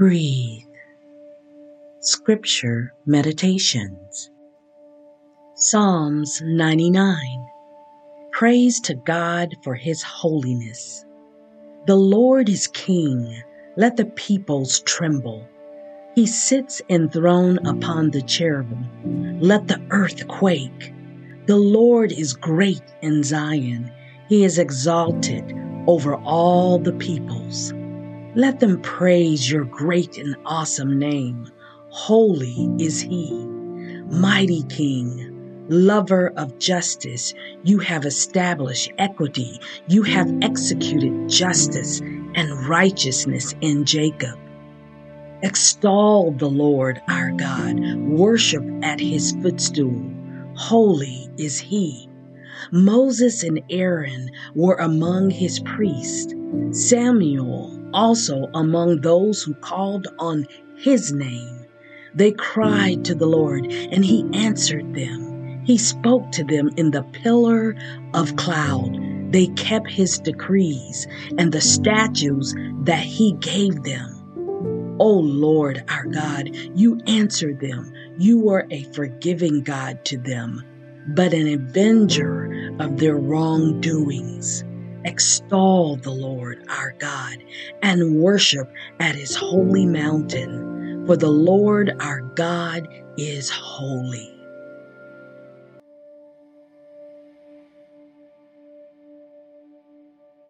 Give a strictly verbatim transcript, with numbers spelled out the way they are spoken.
Breathe. Scripture Meditations. Psalms ninety-nine. Praise to God for His holiness. The Lord is King. Let the peoples tremble. He sits enthroned upon the cherubim. Let the earth quake. The Lord is great in Zion. He is exalted over all the peoples. Let them praise your great and awesome name. Holy is He. Mighty King, lover of justice, you have established equity. You have executed justice and righteousness in Jacob. Extol the Lord our God. Worship at His footstool. Holy is He. Moses and Aaron were among His priests. Samuel also among those who called on His name. They cried to the Lord, and He answered them. He spoke to them in the pillar of cloud. They kept His decrees and the statutes that He gave them. O Lord our God, you answered them. You were a forgiving God to them, but an avenger of their wrongdoings. Extol the Lord our God and worship at His holy mountain, for the Lord our God is holy.